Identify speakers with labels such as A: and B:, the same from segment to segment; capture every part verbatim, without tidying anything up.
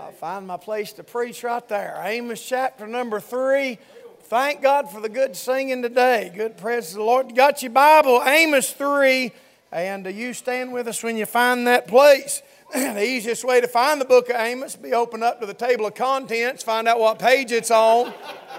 A: I'll find my place to preach right there. Amos chapter number three. Thank God for the good singing today. Good praise the Lord. You got your Bible, Amos three, and uh, you stand with us when you find that place. The easiest way to find the book of Amos, be open up to the table of contents, find out what page it's on,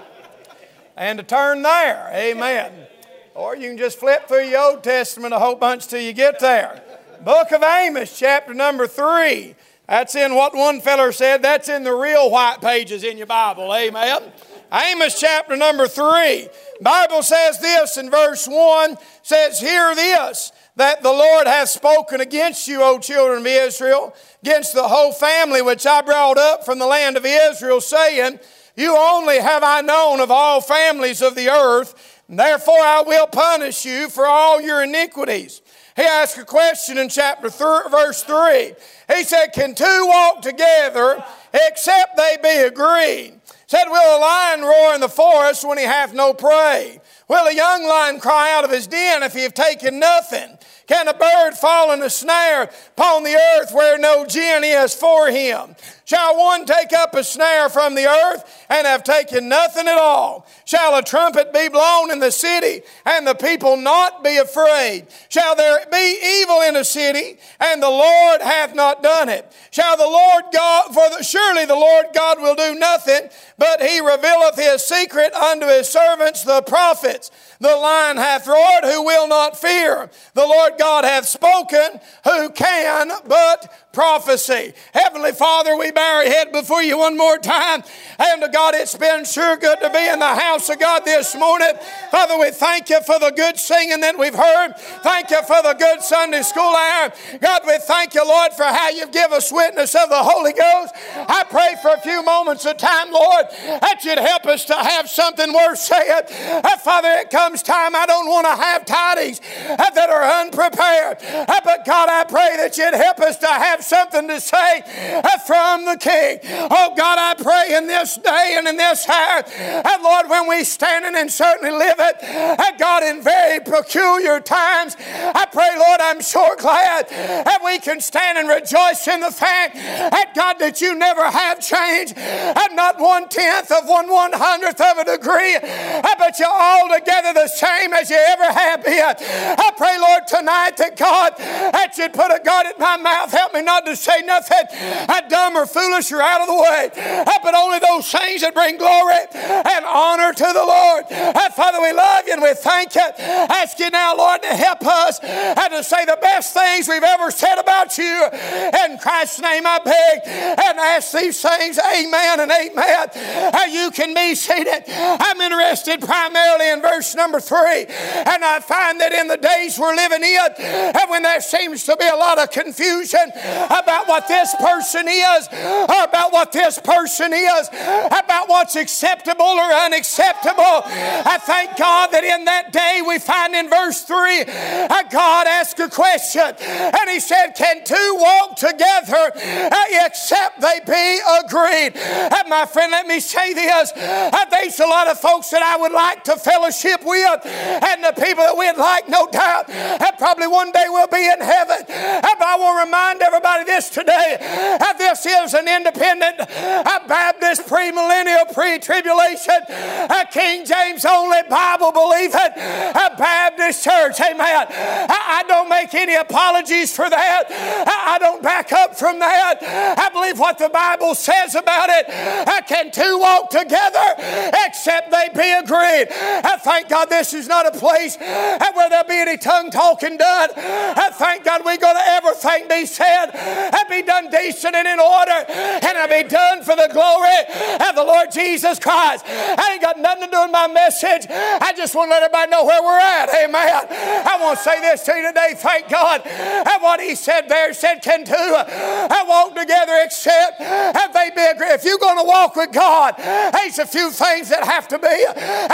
A: and to turn there. Amen. Or you can just flip through your Old Testament a whole bunch till you get there. Book of Amos, chapter number three. That's in what one feller said, that's in the real white pages in your Bible. Amen. Amos chapter number three. Bible says this in verse one, says, "Hear this, that the Lord hath spoken against you, O children of Israel, against the whole family which I brought up from the land of Israel, saying, you only have I known of all families of the earth, and therefore I will punish you for all your iniquities." He asked a question in chapter three, verse three. He said, "Can two walk together except they be agreed?" Said, "Will a lion roar in the forest when he hath no prey? Will a young lion cry out of his den if he have taken nothing? Can a bird fall in a snare upon the earth where no gin is for him? Shall one take up a snare from the earth and have taken nothing at all? Shall a trumpet be blown in the city and the people not be afraid? Shall there be evil in a city and the Lord hath not done it? Shall the Lord God, for the, surely the Lord God will do nothing, but he revealeth his secret unto his servants the prophets. The lion hath roared, who will not fear? The Lord God hath spoken, who can but prophesy?" Heavenly Father, we bow our head before you one more time. And to God, it's been sure good to be in the house of God this morning. Father, we thank you for the good singing that we've heard. Thank you for the good Sunday school hour. God, we thank you, Lord, for how you've given us witness of the Holy Ghost. I pray for a few moments of time, Lord, that you'd help us to have something worth saying. Uh, Father, it comes time I don't want to have tidings uh, that are unprepared. Uh, but God, I pray that you'd help us to have something to say uh, from the King. Oh God, I pray in this day and in this hour, uh, Lord, when we standing and certainly live it, uh, God, in very peculiar times, I pray, Lord, I'm sure glad that we can stand and rejoice in the fact that God, that you never have changed, uh, not one tenth of one one hundredth of a degree, uh, but you're altogether the same as you ever have been. I pray, Lord, tonight that God, that you'd put a guard in my mouth, help me not to say nothing uh, dumb or foolish or out of the way, uh, but only those things that bring glory and honor to the Lord. Uh, Father, we love you and we thank you. Ask you now, Lord, to help us uh, to say the best things we've ever said about you. In Christ's name I beg and ask these things. Amen and amen. Uh, you can be seated. I'm interested primarily in verse number three, and I find that in the days we're living in, uh, when there seems to be a lot of confusion about what this person is, or about what this person is, about what's acceptable or unacceptable, I thank God that in that day we find in verse three, uh, God asked a question, and he said, "Can two walk together uh, except they be agreed?" Uh, my friend, let me say this. Uh, there's a lot of folks that I would like to fellowship with, and the people that we'd like, no doubt, uh, probably one day we'll be in heaven. Uh, but I will remind everybody this today. Uh, this is an independent uh, Baptist premillennial pre-tribulation uh, King James only Bible believing uh, Baptist church. Amen. I, I don't make any apologies for that. I, I don't back up from that. I believe what the Bible says about it. Uh, can two walk together except they be agreed? I thank God this is not a place uh, where there'll be any tongue talking done. I thank God we're going to everything be said and be done decent and in order, and it'll be done for the glory of the Lord Jesus Christ. I ain't got nothing to do with my message. I just want to let everybody know where we're at. Amen. I want to say this to you today. Thank God that what he said there said, "Can two I walk together except have they be agreed?" If you're going to walk with God, there's a few things that have to be.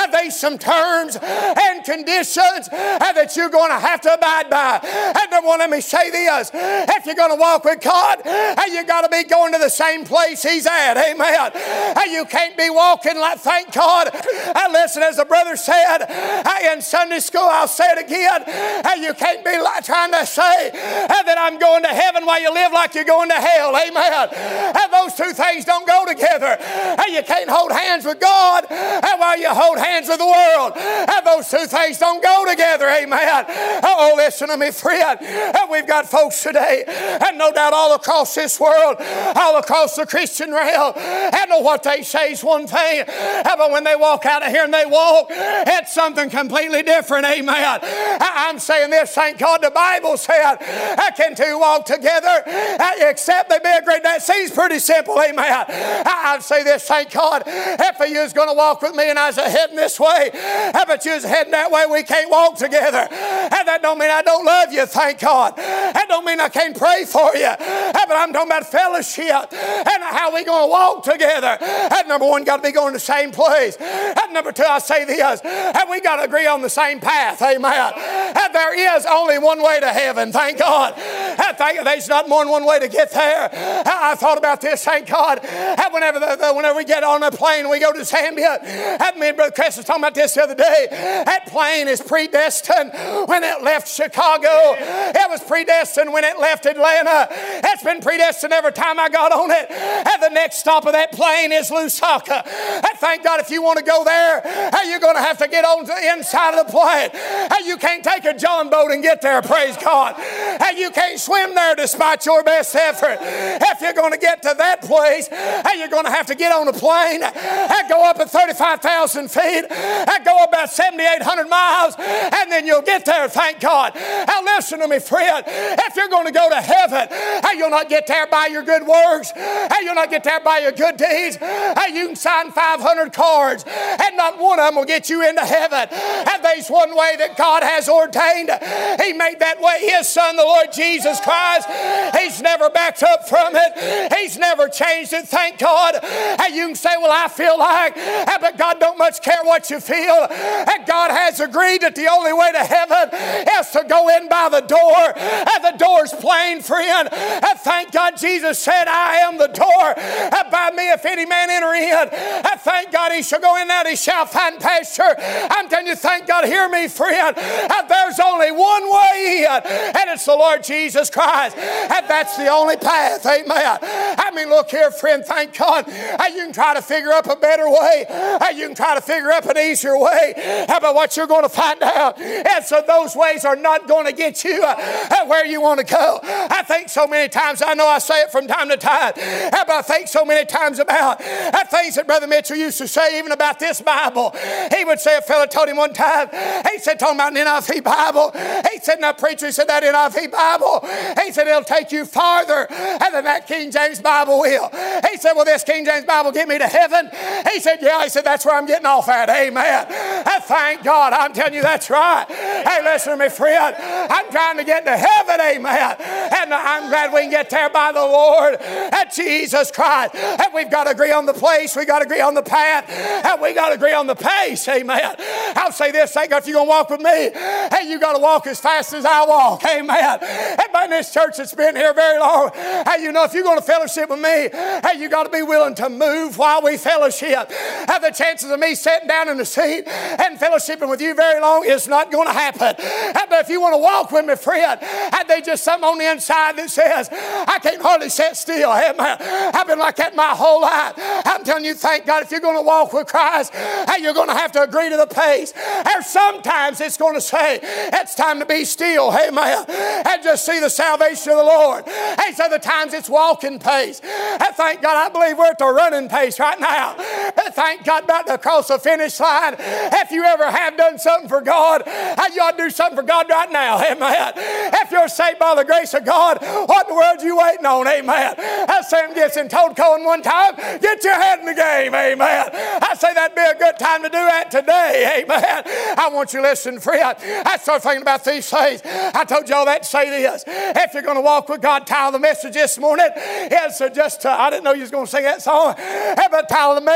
A: there's some terms and conditions that you're going to have to abide by. And number one, let me say this. If you're going to walk with God, you got to be going to the same place He's at. Amen. You can't be walking like, thank God. Listen, as the brother said in Sunday school, I'll say it again. You can't be trying to say that I'm going to heaven while you live like you're going to hell. Amen. Those two things don't go together. You can't hold hands with God while you hold hands with the world. Those two things don't go together. Amen. Oh, listen to me, friend. We've got folks today, and no doubt all across this world, all across the Christian realm, I know what they say is one thing, but when they walk out of here and they walk, it's something completely different. Amen. I'm saying this, thank God the Bible said, can two walk together except they be agreed? That seems pretty simple. Amen. I'd say this, thank God, if you was going to walk with me and I was heading this way, but you was heading that way, we can't walk together. And that don't mean I don't love you, thank God. That don't mean I can't pray for you. But I'm talking about fellowship and how we going to walk together. And number one, got to be going to the same place. And number two, I say this, and we got to agree on the same path. Amen. And there is only one way to heaven, thank God. I think there's not more than one way to get there. I thought about this, thank God. Whenever, the, the, whenever we get on a plane, we go to Zambia. And me and Brother Chris was talking about this the other day. That plane is predestined when it left Chicago. It was predestined when it left Atlanta. It's been predestined every time I got on it. And the next stop of that plane is Lusaka. And thank God if you want to go there, you're going to have to get on the inside of the plane. You can't take a John boat and get there, praise God. You can't swim there despite your best effort. If you're going to get to that place, you're going to have to get on a plane and go up at thirty-five thousand feet and go about seventy-eight hundred miles, and then you'll get there, thank God. Now listen to me, friend. If you're going to go to heaven, you'll not get there by your good works. You'll not get there by your good deeds. You can sign five hundred cards, and not one of them will get you into heaven. And there's one way that God has ordained. He made that way His Son, the Lord Jesus Christ. He's never backed up from it. He's never changed it, thank God. And you can say, well, I feel like, but God don't much care what you feel. And God has agreed that the only way to heaven is to go in by the door. And the door's plain, friend. And thank God Jesus said, I am the door. And by me, if any man enter in, and thank God he shall go in that he shall find pasture. I'm telling you, thank God, hear me, friend. And there's only one way in, and it's the Lord Jesus Christ. And that's the only path. Amen. I mean, look here, friend, thank God. You can try to figure up a better way. You can try to figure up an easier way. But what you're going to find out is that those ways are not going to get you where you want to go. I think so many times, I know I say it from time to time, but I think so many times about things that Brother Mitchell used to say, even about this Bible. He would say, a fellow told him one time, he said, talking about an N I V Bible, he said, now preacher, he said, that N I V Bible, he said, it'll take you farther than that King James Bible will. He said, well, this King James Bible get me to heaven? He said, yeah. He said, that's where I'm getting off at. Amen. And thank God. I'm telling you, that's right. Hey, listen to me, friend. I'm trying to get to heaven. Amen. And I'm glad we can get there by the Lord and Jesus Christ. And we've got to agree on the place. We've got to agree on the path. And we got to agree on the pace. Amen. I'll say this. Thank God, if you're going to walk with me, hey, you got to walk as fast as I walk. Amen. Everybody in this church that's been here very long, hey, you know, if you're going to fellowship with me, hey, you got to be willing to move while we fellowship. Have the chances of me sitting down in the seat and fellowshipping with you very long is not going to happen. But if you want to walk with me, friend, and there's just something on the inside that says, I can't hardly sit still. Amen. I've been like that my whole life. I'm telling you, thank God, if you're going to walk with Christ, hey, you're going to have to agree to the pace. Or sometimes it's going to say, it's time to be still. Amen. And just see the salvation of the Lord. Hey, so the times it's walking pace. And thank God, I believe we're at the running pace right now. And thank God, about to cross the finish line. If you ever have done something for God, you ought to do something for God right now. Amen. If you're saved by the grace of God, what in the world are you waiting on? Amen. As Sam Gibson told Cohen one time, get your head in the game. Amen. I say that'd be a good time to do that today. Amen. I want you to listen, friend. I start thinking about these things. I told you all that to say this. If you're going to walk with God, title the message this morning is just, uh, I didn't know you was going to sing that song, but title the message is,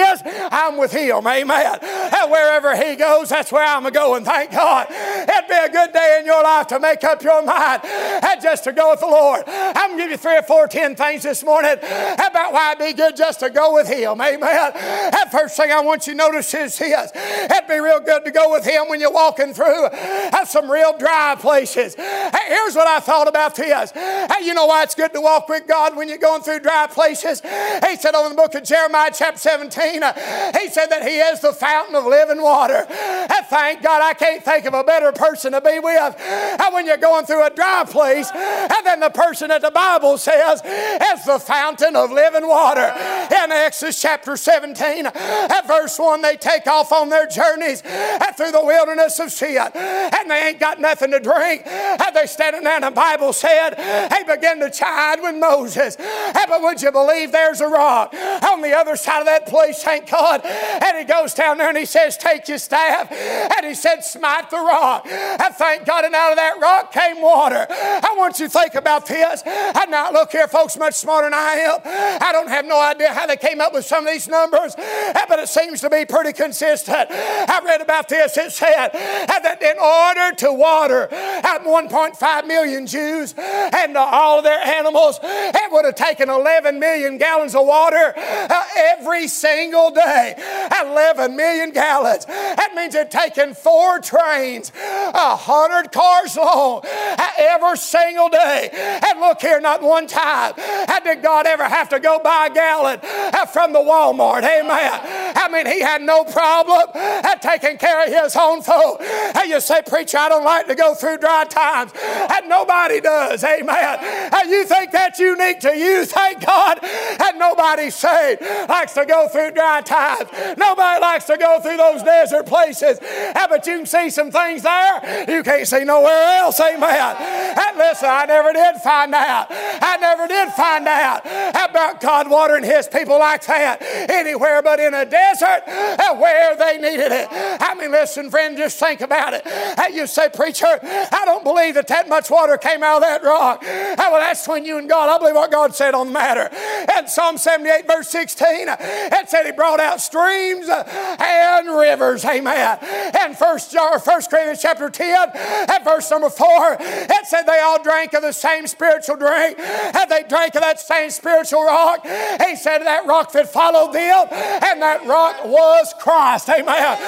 A: is, I'm with Him. Amen. And wherever He goes, that's where I'm going. Thank God. It'd be a good day in your life to make up your mind and just to go with the Lord. I'm going to give you three or four, ten things this morning about why it'd be good just to go with Him. Amen. That first thing I want you to notice is this. It'd be real good to go with Him when you're walking through uh, some real dry places. Hey, here's what I thought about this. Hey, you know why it's good to walk with God when you're going through dry places? He said over in the book of Jeremiah chapter seventeen, uh, he said that He is the fountain of living water. And thank God I can't think of a better person to be with uh, when you're going through a dry place and then the person that the Bible says is the fountain of living water. In Exodus chapter seventeen, at verse one, they take off on their journeys through the wilderness of Sin, and they ain't got nothing to drink. And they standing there, and the Bible said he began to chide with Moses. But would you believe there's a rock on the other side of that place, thank God. And he goes down there and he says, take your staff. And he said, smite the rock. And thank God, and out of that rock came water. I want you to think about this. And now look here, folks, much smarter than I am. I don't have no idea how they came up with some of these numbers, but it seems to be pretty consistent. I read about this. It said that in order to water one point five million Jews and all of their animals, it would have taken eleven million gallons of water uh, every single day. eleven million gallons. That means it's taken four trains, one hundred cars long, uh, every single day. And look here, not one time uh, did God ever have to go buy a gallon uh, from the Walmart. Amen. I mean, He had no problem uh, taking care of His own folk. Uh, you say, preacher, I don't like to go through dry times. And nobody does. Amen. And you think that's unique to you? Thank God. And nobody saved likes to go through dry times. Nobody likes to go through those desert places. Yeah, but you can see some things there you can't see nowhere else. Amen. And listen, I never did find out. I never did find out about God watering His people like that anywhere but in a desert where they needed it. I mean, listen, friend, just think about it. You say, preacher, I don't believe that that much water came out of that rock. Well, that's between you and God. I believe what God said on the matter. In Psalm seventy-eight, verse sixteen, it said He brought out streams and rivers. Amen. And First Corinthians chapter ten, at verse number four, it said they all drank of the same spiritual drink, and they drank of that same spiritual rock. He said that rock that followed them, and that rock was Christ. Amen.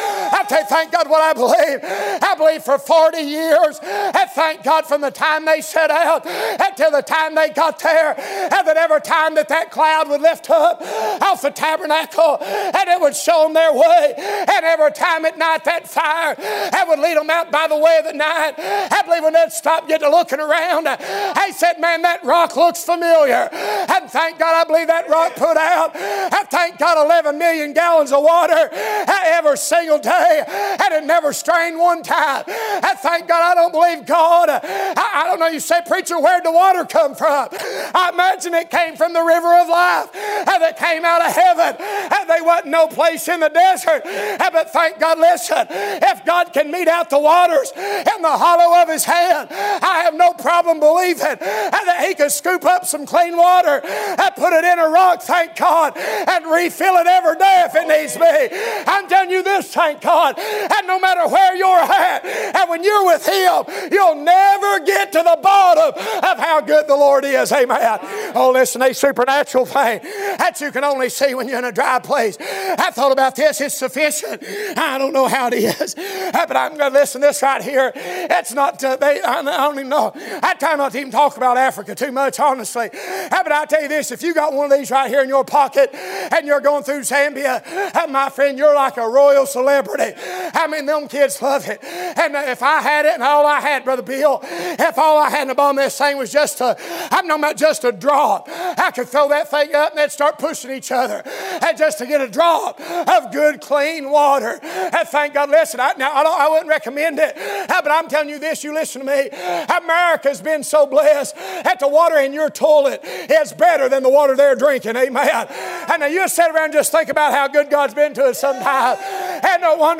A: I tell you, thank God what I believe. I believe for forty years, and thank God from the time they set out until the time they got there, and that every time that that cloud would lift up off the tabernacle, and it would show them their way, and every time at night that fire, that would lead them out by the way of the night. I believe when they'd stop, get to looking around, I said, man, that rock looks familiar. And thank God, I believe that rock put out, I thank God, eleven million gallons of water every single day, and it never strained one time. I thank God, I don't believe God. I, I don't know, you say, preacher, where'd the water come from? I imagine it came from the river of life, and it came out of heaven, and they wasn't no place in the desert. But thank God, listen, if God can mete out the waters in the hollow of His hand, I have no problem believing that He could scoop up some clean water and put it in a rock, thank God, and refill it every day if it needs be. I'm telling you this, thank God, and no matter where you're at, and when you're with Him, you'll never get to the bottom of how good the Lord is. Amen. Oh, listen, a supernatural thing that you can only see when you're in a dry place. I thought about this. It's sufficient. I don't know how it is, but I'm going to listen to this right here. It's not, uh, they, I don't even know. I try not to even talk about Africa too much, honestly. But I tell you this, if you got one of these right here in your pocket and you're going through Zambia, my friend, you're like a royal celebrity. I mean, them kids love it. And if I had it and all I had, Brother Bill, if all I had in the bottom of this thing was just a, I'm talking about just a drop, I could throw that thing up and they'd start pushing each other. And just to get a drop of good, clean water. And thank God, listen, I, now I, don't, I wouldn't recommend it, but I'm telling you this, you listen to me. America's been so blessed that the water in your toilet is better than the water they're drinking. Amen. And now you sit around and just think about how good God's been to us sometimes. And no wonder why in the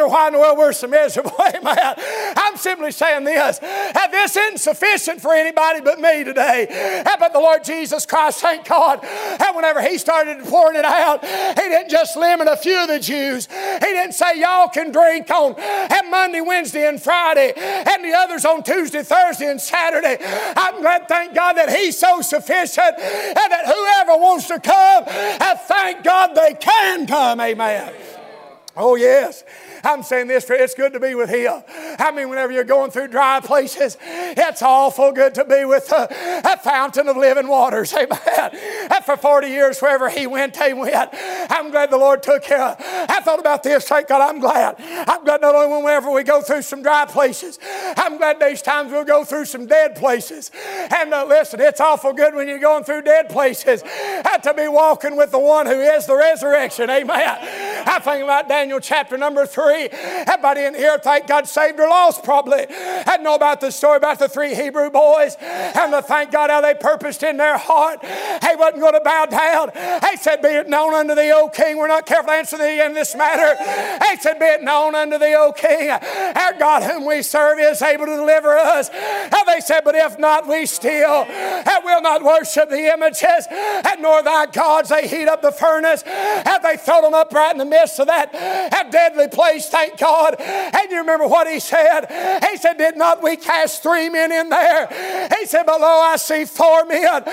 A: well, we're so miserable. Amen. I'm simply saying this. This isn't sufficient for anybody but me today. But the Lord Jesus Christ, thank God, and whenever He started pouring it out, He didn't just limit a few of the Jews. He didn't say y'all can drink on Monday, Wednesday, and Friday, and the others on Tuesday, Thursday, and Saturday. I'm glad, thank God, that He's so sufficient and that whoever wants to come, and thank God they can come. Amen. Oh, yes. I'm saying this, for it's good to be with Him. I mean, whenever you're going through dry places, it's awful good to be with a, a fountain of living waters. Amen. And for forty years, wherever He went, they went. I'm glad the Lord took care of. I thought about this. Thank God, I'm glad. I'm glad not only whenever we go through some dry places, I'm glad these times we'll go through some dead places. And uh, listen, it's awful good when you're going through dead places uh, to be walking with the one who is the resurrection. Amen. I think about Daniel chapter number three. Everybody in here, thank God, saved or lost probably. I know about the story about the three Hebrew boys, and the thank God how they purposed in their heart they wasn't going to bow down. They said, be it known unto thee, O King, we're not careful to answer thee in this matter. They said, be it known unto thee, O King, our God whom we serve is able to deliver us. And they said, but if not, we still and will not worship the images, and nor thy gods. They heat up the furnace, and they throw them up right in the midst of that, that deadly place. Thank God. And you remember what He said? He said, did not we cast three men in there? He said, but lo, I see four men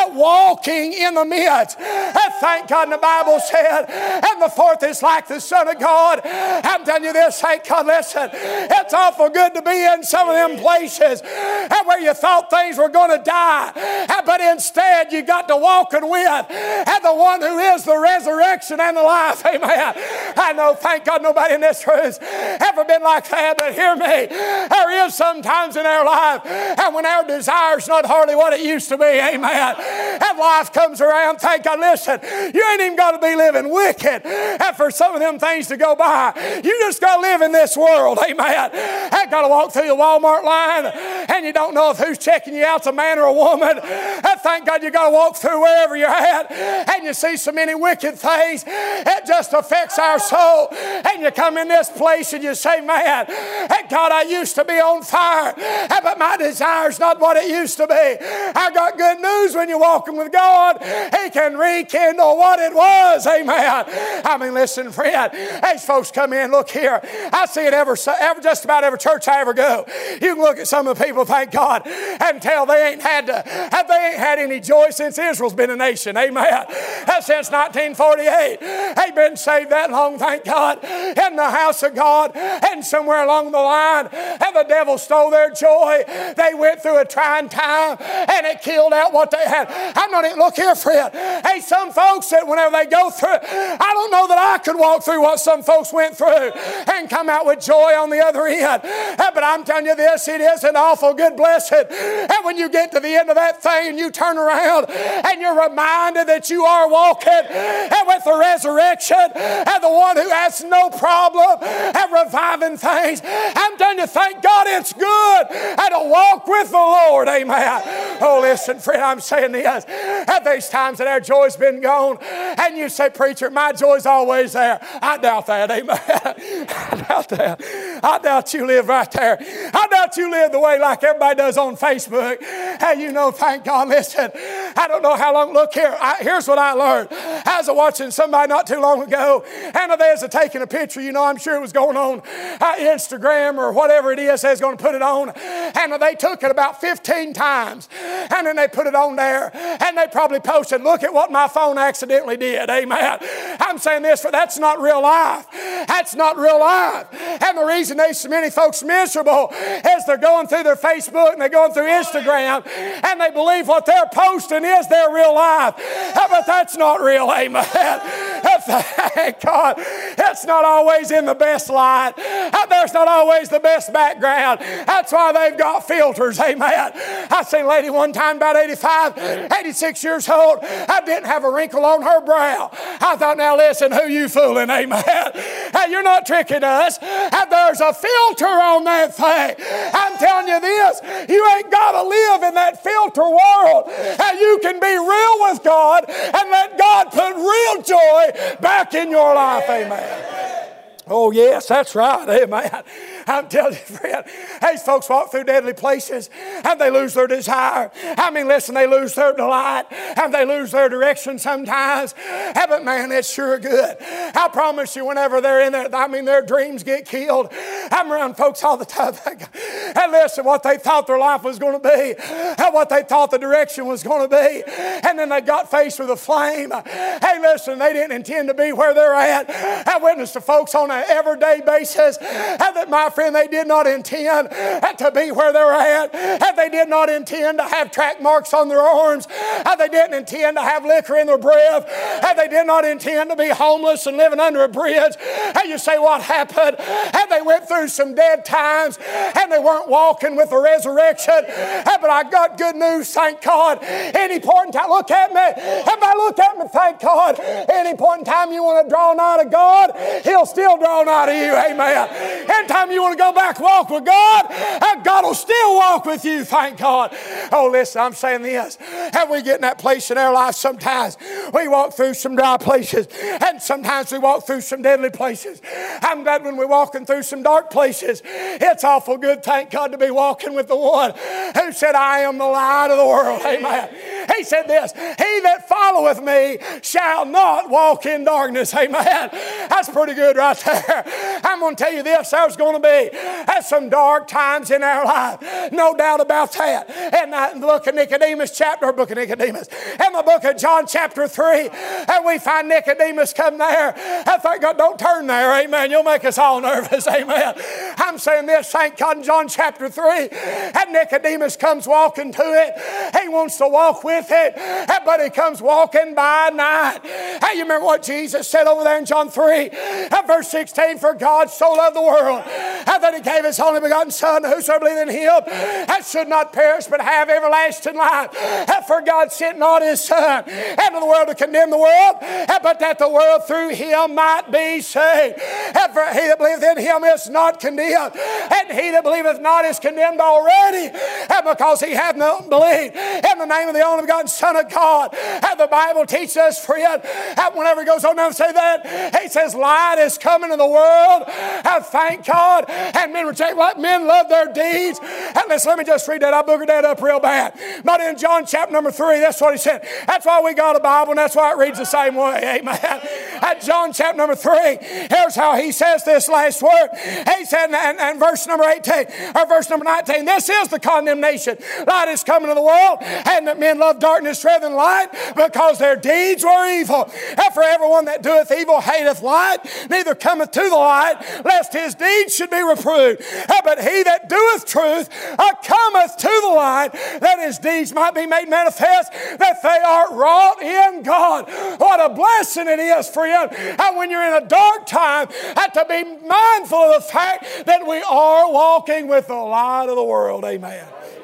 A: walking in the midst. And thank God, and the Bible said, and the fourth is like the Son of God. I'm telling you this, thank God, listen, it's awful good to be in some of them places where you thought things were going to die, but instead you got to walking with and the one who is the resurrection and the life. Amen. I know, thank God, nobody in this room has ever been like that, but hear me, there is sometimes in our life, and when our desire's not hardly what it used to be, amen, and life comes around, thank God, listen, you ain't even got to be living wicked and for some of them things to go by. You just got to live in this world, amen. Ain't got to walk through the Walmart line, and you don't know if who's checking you out's a man or a woman. And thank God you got to walk through wherever you're at, and you see so many wicked things, it just affects our soul. And you come in this place and you say, man, hey, God, I used to be on fire, but my desire's not what it used to be. I got good news when you're walking with God. He can rekindle what it was. Amen. I mean, listen, friend, these folks come in, look here. I see it ever, ever just about every church I ever go. You can look at some of the people, thank God, and tell they ain't had to, they ain't had any joy since Israel's been a nation. Amen. Since nineteen forty-eight. They've been saved that long, thank God, in the house of God, and somewhere along the line, and the devil stole their joy. They went through a trying time, and it killed out what they had. I'm not even, look here, friend. Hey, some folks that whenever they go through, I don't know that I could walk through what some folks went through and come out with joy on the other end. But I'm telling you this, it is an awful good blessing. And when you get to the end of that thing and you turn around and you're reminded that you are walking and with the resurrection and the one who has no problem and reviving things, I'm telling you, thank God it's good and to walk with the Lord. Amen. Oh, listen, friend, I'm saying this. At these times that our joy's been gone, and you say, preacher, my joy's always there. I doubt that. Amen. I doubt that. I doubt you live right there. I doubt you live the way like everybody does on Facebook. Hey, you know, thank God, listen, I don't know how long. Look here. I, here's what I learned. I was watching somebody not too long ago, and they was taking a picture. You know, I'm sure it was going on uh, Instagram or whatever it is they's going to put it on. And they took it about fifteen times, and then they put it on there, and they probably posted, look at what my phone accidentally did. Amen. I'm saying this, for that's not real life. That's not real life. And the reason there's so many folks miserable is they're going through their Facebook and they're going through Instagram, and they believe what they're posting is their real life. But that's not real. Amen. Thank God. It's not always in the best light. There's not always the best background. That's why they've got filters. Amen. I seen a lady one time about eighty-five, eighty-six years old. I didn't have a wrinkle on her brow. I thought, now listen, who you fooling? Amen. Hey, you're not tricking us. There's a filter on that thing. I'm telling you this, you ain't got to live in that filter world. You can be real with God and let God put real joy back in your life. Amen. Oh, yes, that's right. Amen. I'm telling you, friend, these folks walk through deadly places and they lose their desire. I mean, listen, they lose their delight and they lose their direction sometimes. Hey, but man, it's sure good. I promise you, whenever they're in there, I mean, their dreams get killed. I'm around folks all the time. And listen, what they thought their life was going to be and what they thought the direction was going to be. And then they got faced with a flame. Hey, listen, they didn't intend to be where they're at. I witnessed to folks on a everyday basis, and that, my friend, they did not intend to be where they're at, and they did not intend to have track marks on their arms, and they didn't intend to have liquor in their breath, and they did not intend to be homeless and living under a bridge. And you say, what happened? And they went through some dead times, and they weren't walking with the resurrection. And, but I got good news, thank God. Any point in time, look at me. Everybody look at me, thank God. Any point in time you want to draw nigh to God, He'll still draw nigh to you, amen. Anytime you want to go back walk with God, God will still walk with you, thank God. Oh, listen, I'm saying this. And we get in that place in our life sometimes. We walk through some dry places, and sometimes we walk through some deadly places. I'm glad when we're walking through some dark places, it's awful good, thank God, to be walking with the one who said, I am the light of the world, amen. He said this, he that followeth me shall not walk in darkness, amen. That's pretty good right there. I'm going to tell you this, there's going to be some dark times in our life. No doubt about that. And the book of Nicodemus chapter, or book of Nicodemus, and the book of John chapter three, and we find Nicodemus come there. I thank God, don't turn there, amen. You'll make us all nervous, amen. I'm saying this, thank God, in John chapter three, and Nicodemus comes walking to it. He wants to walk with it, but he comes walking by night. Hey, you remember what Jesus said over there in John three, verse sixteen, for God so loved the world, and that He gave His only begotten Son, whosoever believeth in Him, that should not perish, but have everlasting life. And for God sent not His Son into the world to condemn the world, but that the world through Him might be saved. And for he that believeth in Him is not condemned, and he that believeth not is condemned already, and because he hath not believed in the name of the only begotten Son of God. And the Bible teaches us, friend, and whenever it goes on down to say that, he says, light is coming in the world, and thank God, and men reject what men love their deeds. And listen, let me just read that. I boogered that up real bad. But in John chapter number three, that's what he said. That's why we got a Bible, and that's why it reads the same way. Amen. At John chapter number three, here's how he says this last word. He said, and, and verse number eighteen, or verse number nineteen, this is the condemnation. Light is coming to the world, and that men love darkness rather than light, because their deeds were evil. And for everyone that doeth evil hateth light, neither cometh to the light, lest his deeds should be reproved. But he that doeth truth uh, cometh to the light, that his deeds might be made manifest, that they are wrought in God. What a blessing it is, friend, and when you're in a dark time, uh, to be mindful of the fact that we are walking with the light of the world. Amen.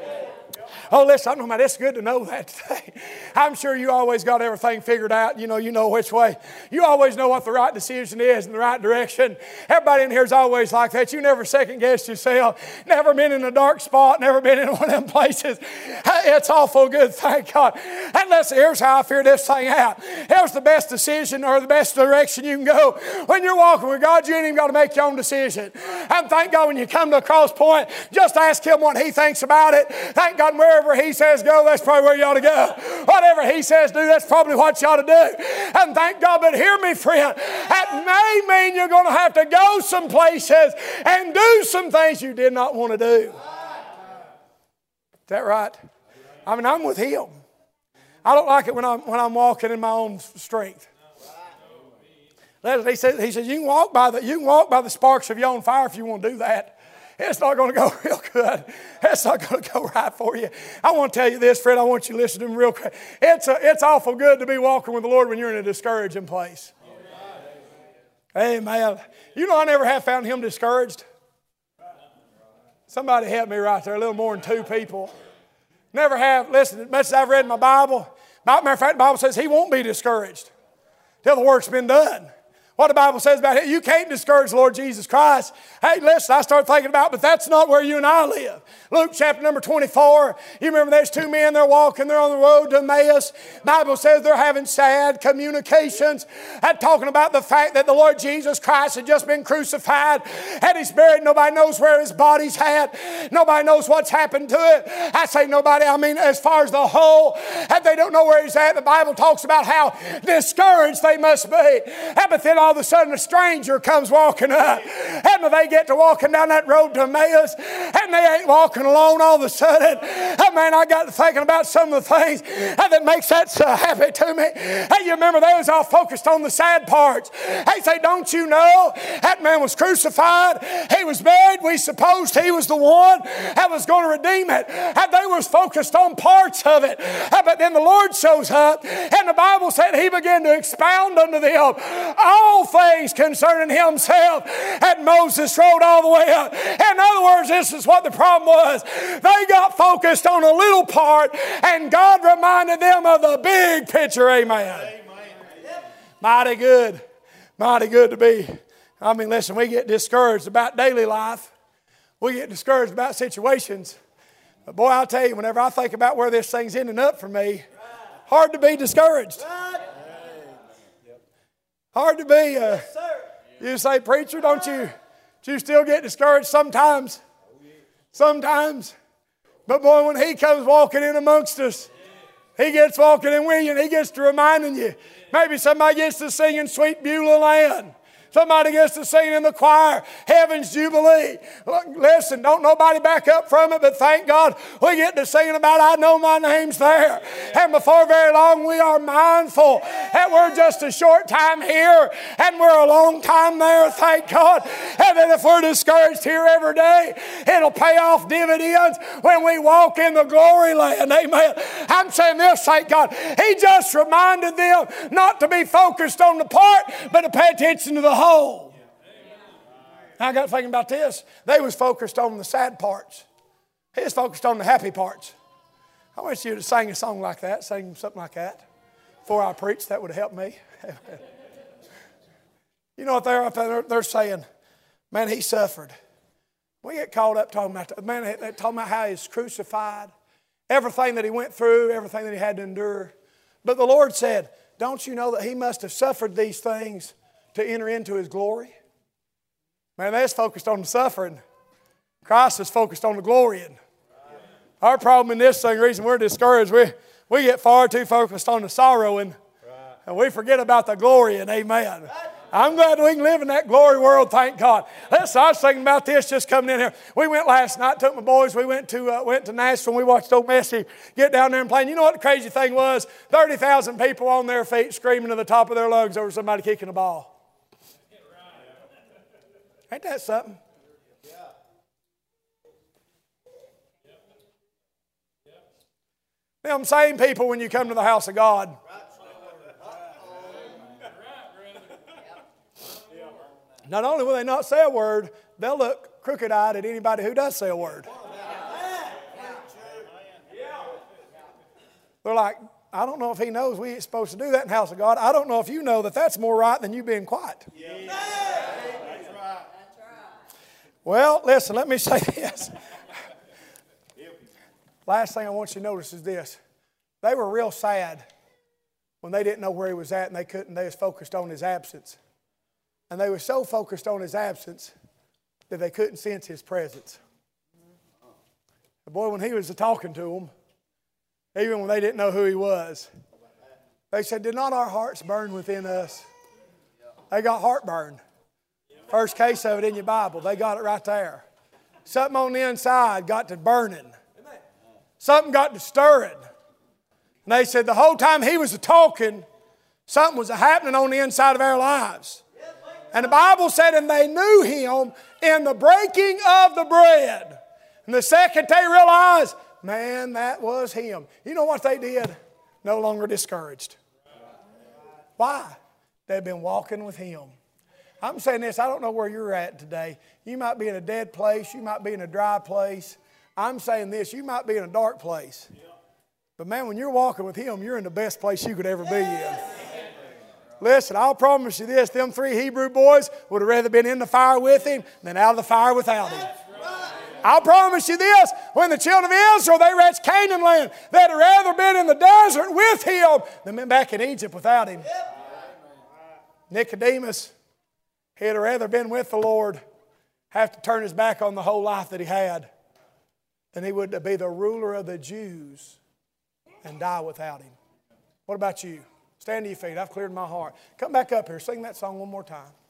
A: Oh, listen, I know, man, it's good to know that today. I'm sure you always got everything figured out. You know, you know which way. You always know what the right decision is in the right direction. Everybody in here is always like that. You never second-guessed yourself. Never been in a dark spot. Never been in one of them places. It's awful good, thank God. And listen, here's how I figure this thing out. Here's the best decision or the best direction you can go. When you're walking with God, you ain't even got to make your own decision. And thank God when you come to a cross point, just ask Him what He thinks about it. Thank God wherever He says go, that's probably where you ought to go. Whatever He says do, that's probably what you ought to do. And thank God, but hear me, friend, that may mean you're going to have to go some places and do some things you did not want to do. Is that right? I mean, I'm with Him. I don't like it when I'm, when I'm walking in my own strength. He said, he said you, can walk by the, you can walk by the sparks of your own fire if you want to do that. It's not going to go real good. It's not going to go right for you. I want to tell you this, Fred. I want you to listen to me real quick. It's, a, it's awful good to be walking with the Lord when you're in a discouraging place. Amen. You know, I never have found Him discouraged. Somebody help me right there. A little more than two people. Never have. Listen, as much as I've read my Bible, matter of fact, the Bible says He won't be discouraged till the work's been done. What the Bible says about it, you can't discourage the Lord Jesus Christ. Hey, listen, I started thinking about, but that's not where you and I live. Luke chapter number twenty-four, you remember there's two men, they're walking, they're on the road to Emmaus. Bible says they're having sad communications, and talking about the fact that the Lord Jesus Christ had just been crucified, and He's buried. Nobody knows where His body's at. Nobody knows what's happened to it. I say nobody, I mean as far as the whole, and they don't know where He's at. The Bible talks about how discouraged they must be. And but then all of a sudden a stranger comes walking up, and they get to walking down that road to Emmaus, and they ain't walking alone all of a sudden. Oh man, I got to thinking about some of the things that makes that so happy to me. Hey, you remember they was all focused on the sad parts. Hey, say, don't you know that man was crucified, he was buried, we supposed he was the one that was going to redeem it, and they was focused on parts of it. But then the Lord shows up, and the Bible said He began to expound unto them all things concerning Himself. And Moses rode all the way up. In other words, this is what the problem was. They got focused on a little part, and God reminded them of the big picture. Amen. Amen. Mighty good. Mighty good to be. I mean, listen, we get discouraged about daily life. We get discouraged about situations. But boy, I'll tell you, whenever I think about where this thing's ending up for me, hard to be discouraged. Hard to be. Uh, you say, preacher, don't you, do you still get discouraged sometimes? Sometimes. But boy, when He comes walking in amongst us, He gets walking in with you, and He gets to reminding you. Maybe somebody gets to singing Sweet Beulah Land. Somebody gets to sing in the choir, Heaven's Jubilee. Look, listen, don't nobody back up from it, but thank God we get to singing about I know my name's there. And before very long, we are mindful that we're just a short time here and we're a long time there, thank God. And then if we're discouraged here every day, it'll pay off dividends when we walk in the glory land. Amen. I'm saying this, thank God. He just reminded them not to be focused on the part, but to pay attention to the whole. whole. I got thinking about this. They was focused on the sad parts. He was focused on the happy parts. I want you to sing a song like that, sing something like that. Before I preach, that would have helped me. You know what they're up there? They're saying, man, He suffered. We get caught up talking about, man, they're talking about how He was crucified, everything that He went through, everything that He had to endure. But the Lord said, don't you know that He must have suffered these things to enter into His glory? Man, that's focused on the suffering. Christ is focused on the glorying. Our problem in this thing, the reason we're discouraged, we, we get far too focused on the sorrowing, and we forget about the glorying. Amen. I'm glad we can live in that glory world, thank God. Listen, I was thinking about this just coming in here. We went last night, took my boys, we went to uh, went to Nashville, and we watched old Messi get down there and play. And you know what the crazy thing was? thirty thousand people on their feet screaming to the top of their lungs over somebody kicking a ball. Ain't that something? Them same people when you come to the house of God. Not only will they not say a word, they'll look crooked-eyed at anybody who does say a word. They're like, I don't know if he knows we ain't supposed to do that in the house of God. I don't know if you know that that's more right than you being quiet. Yeah. That's right. Well, listen, let me say this. Last thing I want you to notice is this. They were real sad when they didn't know where He was at, and they couldn't. They was focused on His absence. And they were so focused on His absence that they couldn't sense His presence. The boy, when He was talking to them, even when they didn't know who He was, they said, did not our hearts burn within us? They got heartburn. First case of it in your Bible. They got it right there. Something on the inside got to burning. Something got to stirring. And they said the whole time He was talking, something was happening on the inside of our lives. And the Bible said, and they knew Him in the breaking of the bread. And the second they realized, man, that was Him. You know what they did? No longer discouraged. Why? They've been walking with Him. I'm saying this, I don't know where you're at today. You might be in a dead place. You might be in a dry place. I'm saying this, you might be in a dark place. But man, when you're walking with Him, you're in the best place you could ever be in. Listen, I'll promise you this, them three Hebrew boys would have rather been in the fire with him than out of the fire without him. I'll promise you this, when the children of Israel, they reached Canaan land, they'd have rather been in the desert with him than been back in Egypt without him. Nicodemus, he'd have rather been with the Lord, have to turn his back on the whole life that he had, than he would to be the ruler of the Jews and die without him. What about you? Stand to your feet. I've cleared my heart. Come back up here. Sing that song one more time.